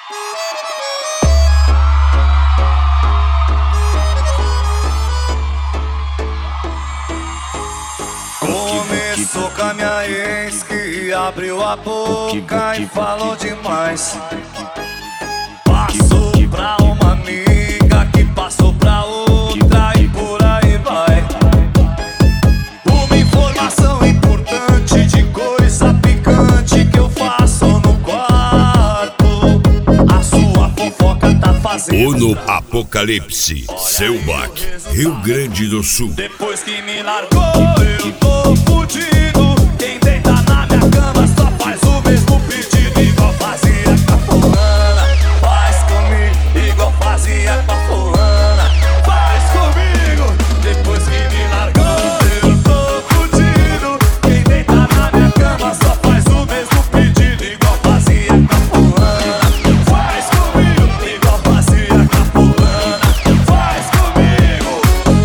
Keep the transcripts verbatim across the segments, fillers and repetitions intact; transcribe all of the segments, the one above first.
Começou com a minha ex que abriu a boca e falou demais. Passou pra uma amiga que passou pra outra e por aí vai. Uma informação importante de coisa picante que eu faço no quarto. A sua fofoca tá fazendo. Ono Apocalipse, Selbach, Rio Grande do Sul. Depois que me largou, eu tô fudido. Quem deita na minha cama só faz o mesmo pedido, igual fazia com a fulana. Faz comigo, igual fazia com a fulana. Faz comigo. Depois que me largou, eu tô fudido. Quem deita na minha cama só faz o mesmo pedido, igual fazia com a fulana. Faz comigo, igual fazia com a fulana. Faz comigo.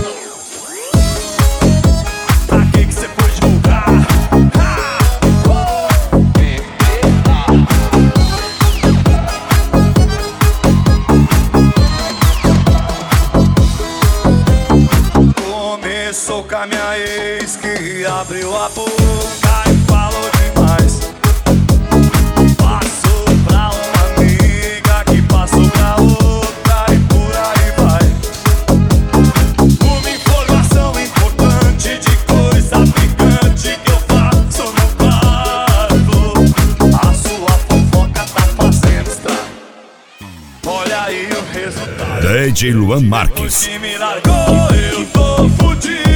Pra que que cê foi divulgar? Começou com a minha ex que abriu a boca e falou demais. Passou pra uma amiga que passou pra outra e por aí vai. Uma informação importante de coisa picante que eu faço no quarto. A sua fofoca tá fazendo estrago. Olha aí o resultado. D J Luan Marques. Depois que me largou, eu tô fudido.